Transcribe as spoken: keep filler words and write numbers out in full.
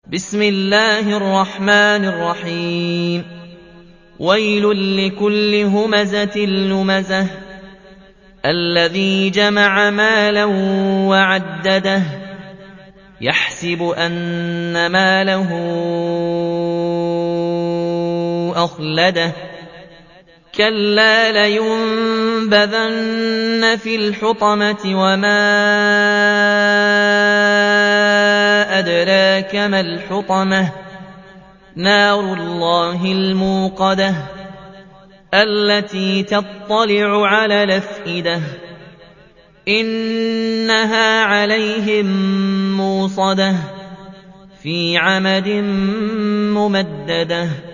بسم الله الرحمن الرحيم ويل لكل همزة لمزة الذي جمع مالا وعدده يحسب أن ماله أخلده كلا لينبذن في الحطمة وما أدراك ما الحطمة نار الله الموقدة التي تطلع على الأفئدة إنها عليهم موصدة في عمد ممددة